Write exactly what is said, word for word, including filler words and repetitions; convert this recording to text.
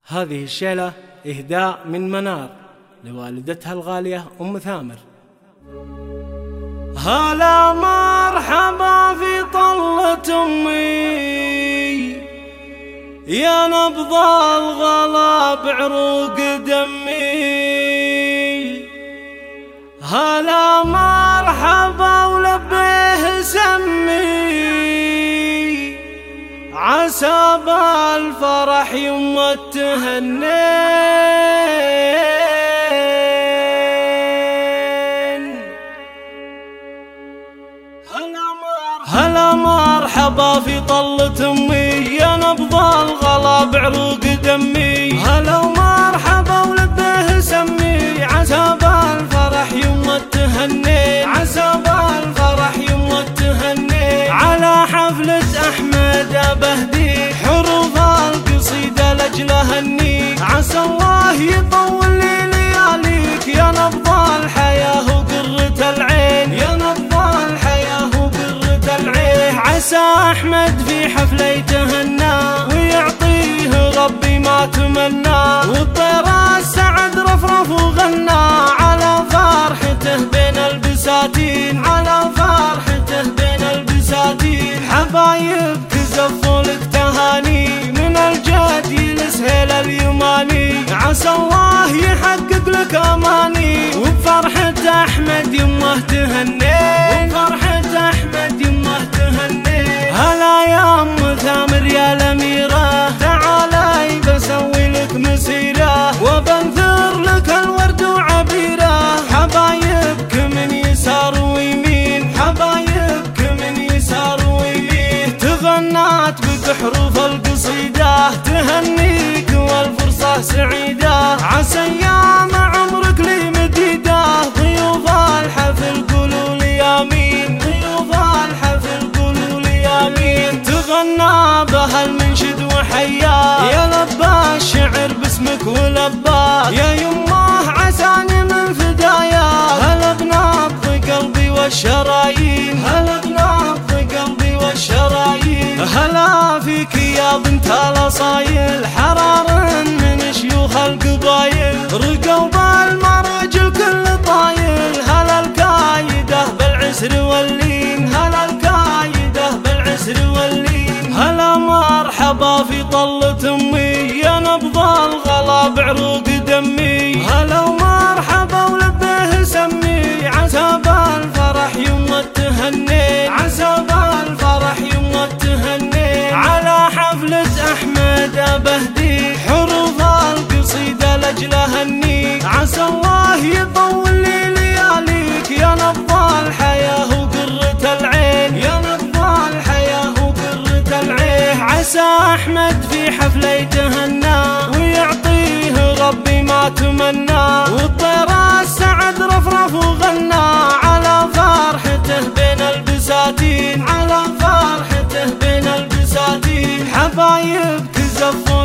هذه الشيلة إهداء من منار لوالدتها الغالية أم ثامر. هلا مرحبا في طلة أمي، يا نبض الغلا بعروق دمي. هلا مرحبا ولبيه سمي، عسى بالفرح يما التهنين. هلا مرحبا في طلة أمي، يا نبض الغلا بعروق دمي. هلا مرحبا ولبيه سمي، عسى بالفرح يما التهنين. عسى بالفرح يما التهنين. على حفلة أحمد بهدي حروف القصيدة لأجله هني. عسى الله يطول لي لياليك، يا نبض الحياة وقرة العين. يا نبض الحياة وقرة العين. عسى أحمد في حفله يتهنى، ويعطيه ربي ما تمنى. والطير السعد رفرف وغنى، على فرحته بين البساتين. على فرحته بين البساتين. حبايبك زفوا لك تهاني، من الجد لسهيل اليماني. عسى الله يحقق لك اماني، وبفرحة احمد يمه تهنين. وبفرحة احمد يمه تهنين. هلا يا ام ثامر يا الاميرة، تعالي بسوي لك مسيرة، وبنثر لك الورد وعبيرة. حبايبك من يسار ويمين، حبايبك من يسار ويمين. تغنات بك حروف القصيدة، تهنيك والفرصة سعيدة. عسى ايام عمرك لي مديدة، ضيوف الحفل قولوا لي امين. ضيوف الحفل قولوا لي امين. تغنى بها المنشد وحياه، يا لبى الشعر باسمك ولباه. يا يماه عساني من فدايا، هلا بنبض قلبي والشرايين. هلا بنبض قلبي والشرايين. هلا فيك يا بنت الاصايل، حرار من شيوخ القبايل. رقوا بالمراجل كل طايل، هلا الكايده بالعسر واللين. هلا الكايده بالعسر واللين. هلا مرحبا في طلة أمي، يا نبض الغلا بعروق دمي. هلا ومرحبا ولبيه سمي، عسى بالفرح يما التهنين. عسى بالفرح يما التهنين. على حفلة أحمد بهدي حروف القصيدة لأجله هني. عسى الله يطول لي لياليك، يا نبض الحياة وقرة العين. يا نبض الحياة وقرة العين. عسى أحمد في حفله يتهنى، ويعطيه ربي ما تمنى. والطير السعد رفرف وغنى، على فرحته بين البساتين. على فرحته بين البساتين. حبايبك زفوا